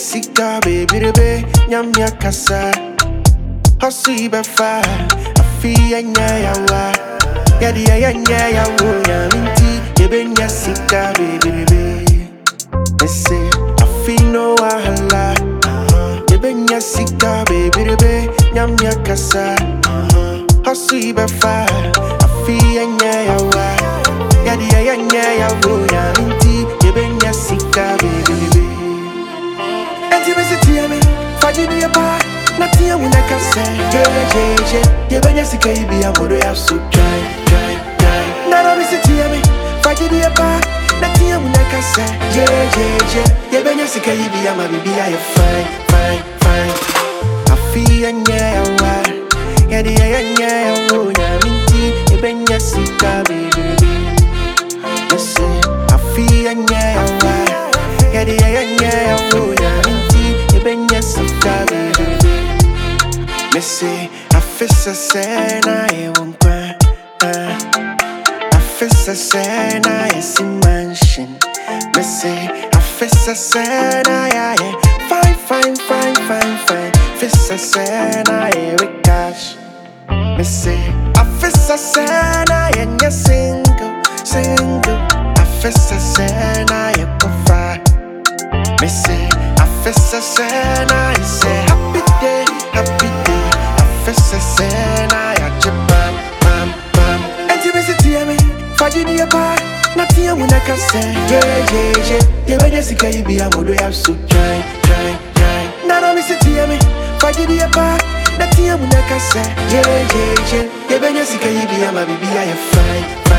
sika baby be nyamya kasa hustle be fa afi enya yawa yadi enya yawo nyaminti yebenya sika baby be say afi no wahala yebenya sika baby be nyamya kasa hustle be fa afi enya yawa yadi enya yawo nyaminti yebenya sika baby be Fajini ba, natia munaka se, yebenya sika ibi amodo ya so dry. Nana misiti yami, fajini ba, natia munaka se, yebenya sika ibi amabibi ya fine. Afi anya ya wa, yadi anya ya wo nyaminti, yebenya sika baby. Yes, afi anya ya wa, yadi anya ya wo nyaminti, yebenya sika baby. Me say, I feel a sana, I won't cry. I feel a sana, I see mansion. Me say, I feel a sana, I fine. Feel a sana, I with cash. Me say, I feel a sana, and you're single. I feel a sana, I provide. Me say, I feel a sana, I say happy day. Sena ya jabam bam. Enti mesiti yami, fajini ya ba, natia munaka se. Yebenya sika ibi amodo ya so dry. Nana mesiti yami, fajini ya ba, natia munaka se. Yebenya sika ibi amabibi ya fine.